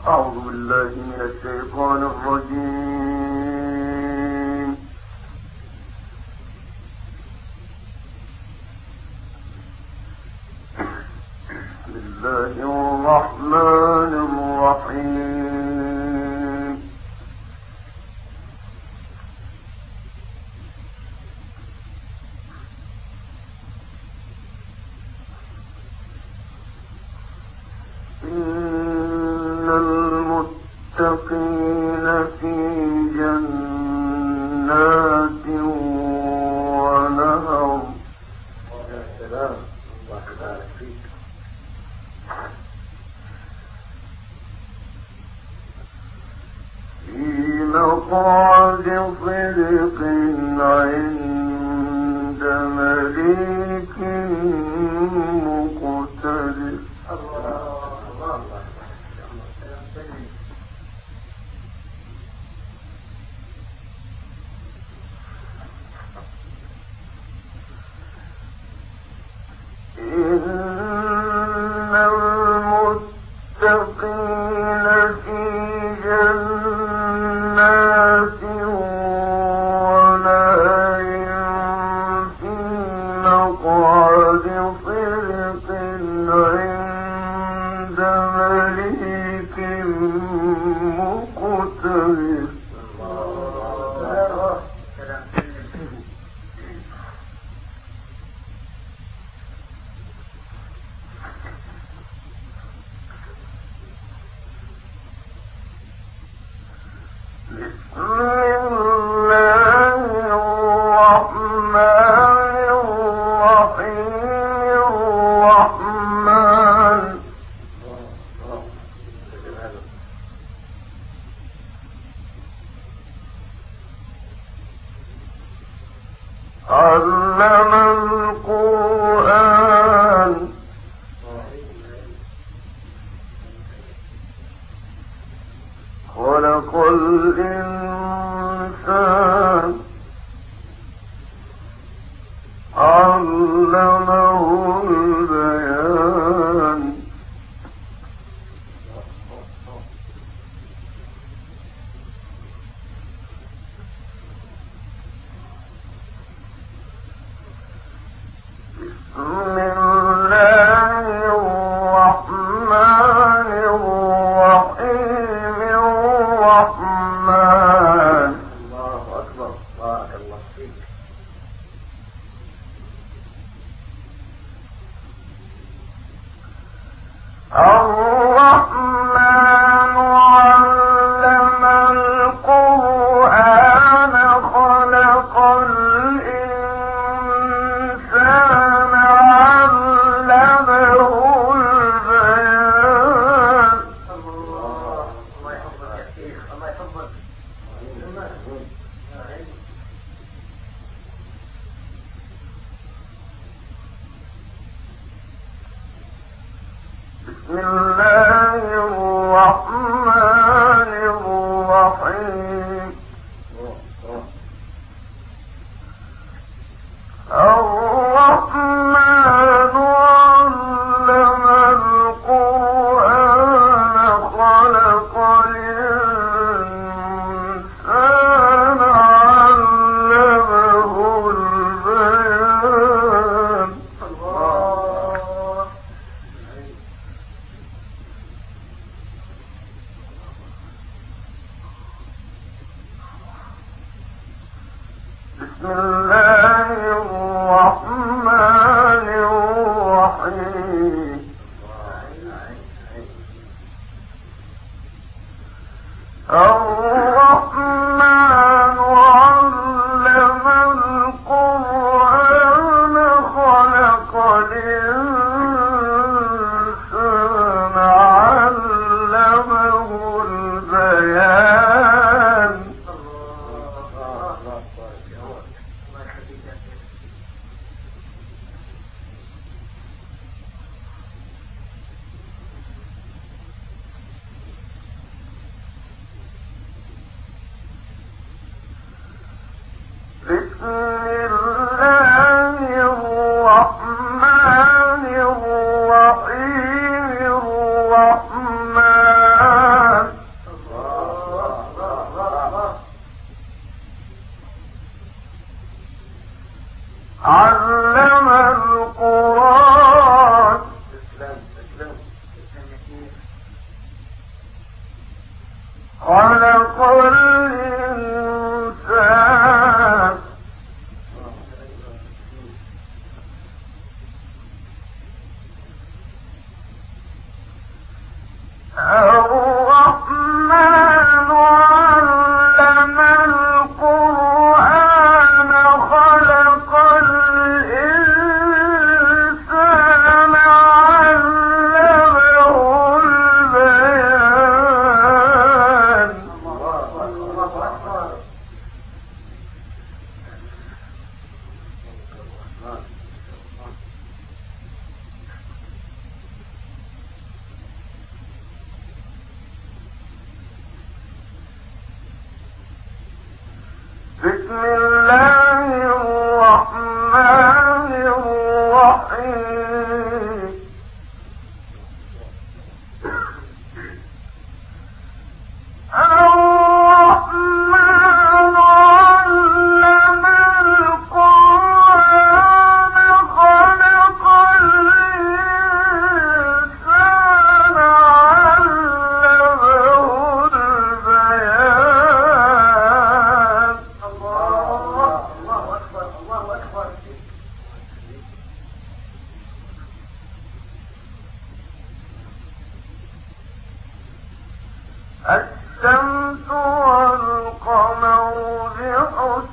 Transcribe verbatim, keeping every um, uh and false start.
أعوذ بالله من الشيطان الرجيم. بسم الله الرحمن الرحيم. إن المتقين في جنات ونهر. يا سلام، الله يبارك فيك. في مقعد صدق عند مليك مقتدر. إن المتقين في جنات ونهر في مقعد صدق عند مليك مقتدر. علم القرآن خلق الإنسان علمه البيان. بسم الله الرحمن الرحيم. الرحمن. الله أكبر، بارك الله فيك. الرحمن علم القرآن خلق الإنسان علمه البيان. الله الله يحفظك يا شيخ، الله يحفظك. بسم الله الرحمن الرحيم. الرحمن علم القرآن خلق الإنسان علمه البيان. الله. بسم الله الرحمن الرحيم. الرحمن علم القرآن خلق الإنسان علمه البيان. بسم الله الرحمن الرحيم. الرحمن خلق الإنسان الرحمن علم القرآن خلق الإنسان علمه البيان بسم الله الرحمن الرحيم الرحمن علم القرآن خلق الإنسان علمه البيان الله أكبر الله أكبر الشمس والقمر بحسبان